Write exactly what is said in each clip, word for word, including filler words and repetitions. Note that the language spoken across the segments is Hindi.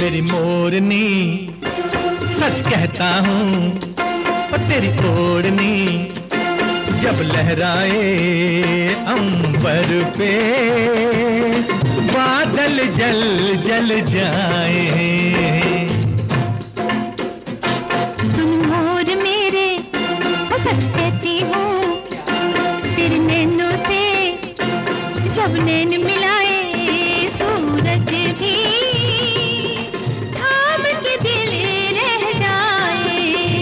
मेरी मोरनी, सच कहता हूँ और तेरी ओढ़नी जब लहराए अंबर पे, बादल जल जल जाए। सुन मोर मेरे, सच कहती हूँ, तेरे नैनों से जब नैन मिलाए सूरज भी थाम के दिल रह जाए।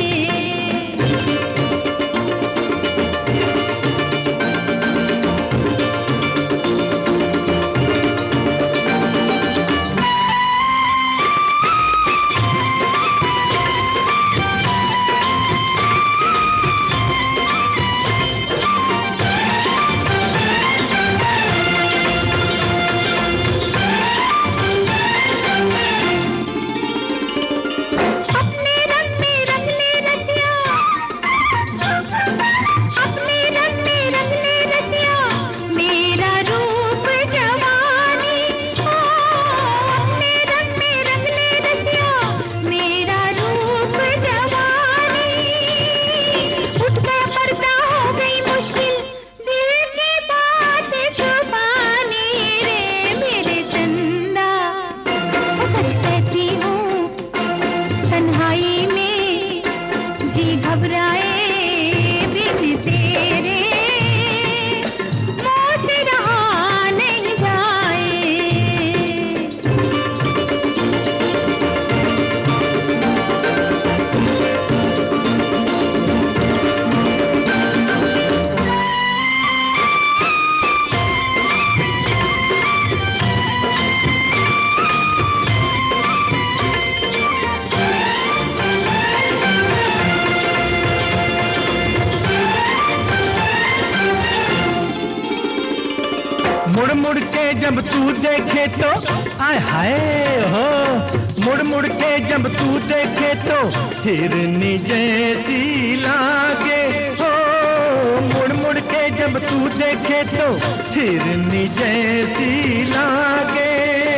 मुड़ मुड़ के जब तू देखे तो आय हाय हो, मुड़ मुड़ के जब तू देखे तो हिरनी जैसी लागे हो, मुड़ मुड़ के जब तू देखे तो हिरनी जैसी लागे।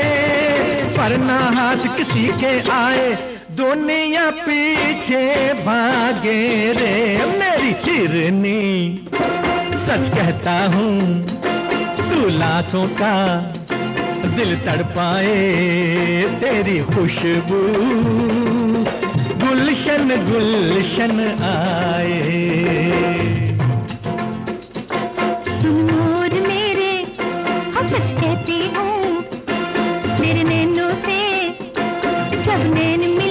पर ना हाथ किसी के आए, दुनिया पीछे भागे रे मेरी हिरनी, सच कहता हूँ तू लाखों का दिल तड़पाए, तेरी खुशबू गुलशन गुलशन आए। सुन मोर मेरे, सच कहती हूँ, तेरे नैनों से जब नैन